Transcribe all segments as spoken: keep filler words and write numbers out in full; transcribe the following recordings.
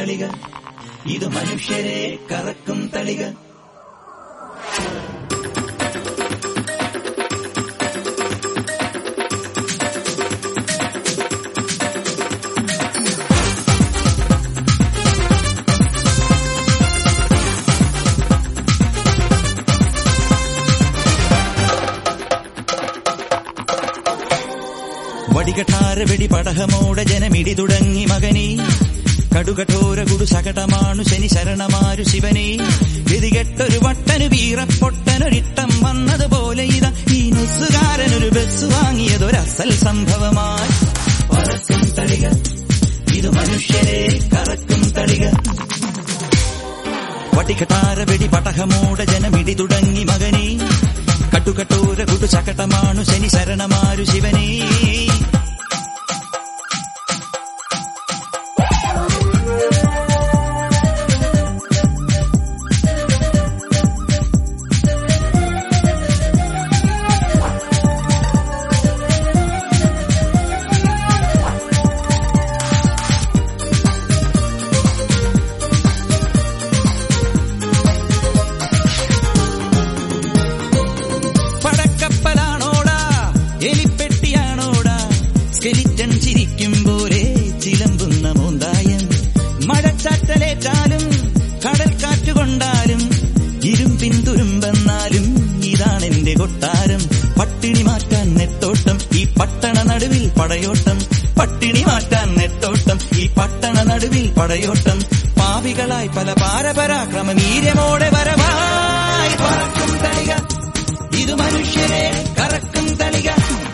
തളിക, ഇത് മനുഷ്യരെ കറക്കും തളിക. വടികഠാര വെടി പടഹമോടെ ജനമിടി തുടങ്ങി മകനീ, കടുകഠോര കുടു സകടമാണു ശനി ശരണമാരു ശിവനീ. ഗതികെട്ടൊരു വട്ടനു വീറപ്പൊട്ടനൊരിട്ടം വന്നതുപോലെ ഇതാ ഈ നുസുകാരനൊരു ബസ് വാങ്ങിയതൊരസൽ സംഭവമായി. പറക്കും തളിക, ഇത് മനുഷ്യരെ കറക്കും തളിക. വടികഠാര വെടി പടഹമോടെ ജനമിടി തുടങ്ങി മകനീ, കടുകഠോര കുടു സകടമാണു ശനി ശരണമാരു ശിവനീ. സ്കെലിറ്റൻ ചിരിക്കും പോലെ ചിലമ്പുന്ന മൂന്തായം, മഴച്ചാറ്റലേറ്റാലും കടൽ കാറ്റുകൊണ്ടാലും ഇരുമ്പിൻ തുരുമ്പെന്നാലും ഇതാണെന്റെ കൊട്ടാരം. പട്ടിണി മാറ്റാൻ നെട്ടോട്ടം ഈ പട്ടണ നടുവിൽ പടയോട്ടം, പട്ടിണി മാറ്റാൻ നെട്ടോട്ടം ഈ പട്ടണ നടുവിൽ പടയോട്ടം. പാപികളായി പല പാരപരാക്രമ വീര്യമോടെ വരവായി. പറക്കും തളിക, ഇത് മനുഷ്യരെ കറക്കും തളിക.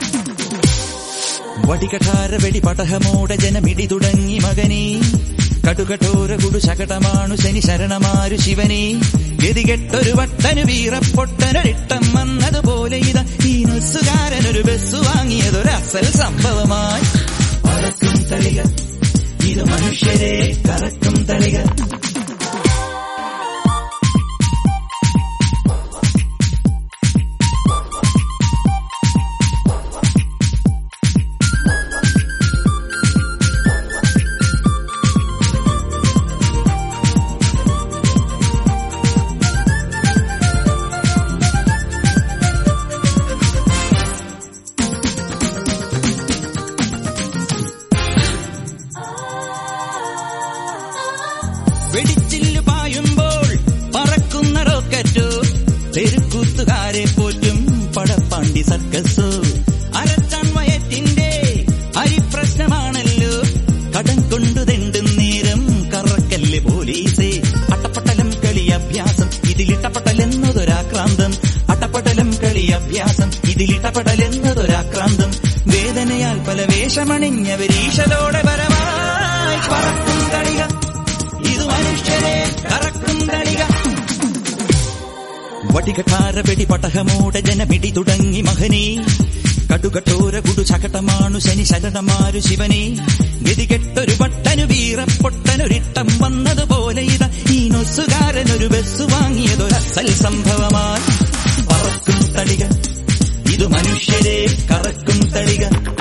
വടികഠാര വെടി പടഹമോടെ ജനമിടി തുടങ്ങി മകനീ, കടുകഠോര കുടു ശകടമാണു ശനി ശരണമാരു ശിവനീ. ഗതികെട്ടൊരു വട്ടനു വീറപ്പൊട്ടനൊരിട്ടം വന്നതുപോലെ ഇതാ ഈ നുസുകാരനൊരു ബസ് വാങ്ങിയതൊരസൽ സംഭവമായി. പറക്കും തളിക, ഇത് മനുഷ്യരെ കറക്കും തളിക. വെടിച്ചില്ലു പായുമ്പോൾ പറക്കുന്ന റോക്കറ്റോ, തെരുക്കൂത്തുകാരെ പോറ്റും പടപ്പാണ്ടി സർക്കസോ. അരച്ചാൻ വയറ്റിന്റെ അരിപ്രശ്നമാണല്ലോ, കടം കൊണ്ടു തെണ്ടും നേരം കറക്കല്ല് പോലീസേ. അട്ടപ്പട്ടലം കളി അഭ്യാസം ഇതിലിട്ടപ്പട്ടലെന്നതൊരാക്രാന്തം, അട്ടപ്പട്ടലം കളി അഭ്യാസം ഇതിലിട്ടപ്പട്ടലെന്നതൊരാക്രാന്തം. വേദനയാൽ പല വേഷമണിഞ്ഞവരീശലോടെ വരവായി. പറക്കും തളിക, ഇത് മനുഷ്യരെ കറക്കും തളിക. വടികഠാര വെടി പടഹമോടെ ജനമിടി തുടങ്ങി മകനീ, കടുകഠോര കുടു ശകടമാണു ശനി ശരണമാരു ശിവനീ. ഗതികെട്ടൊരു വട്ടനു വീറപ്പൊട്ടനൊരിട്ടം വന്നതുപോലെ ഇതാ ഈ നൊസുകാരനൊരു ബസ് വാങ്ങിയതൊരസൽ സംഭവമായി. പറക്കും തളിക, ഇത് മനുഷ്യരെ കറക്കും തളിക.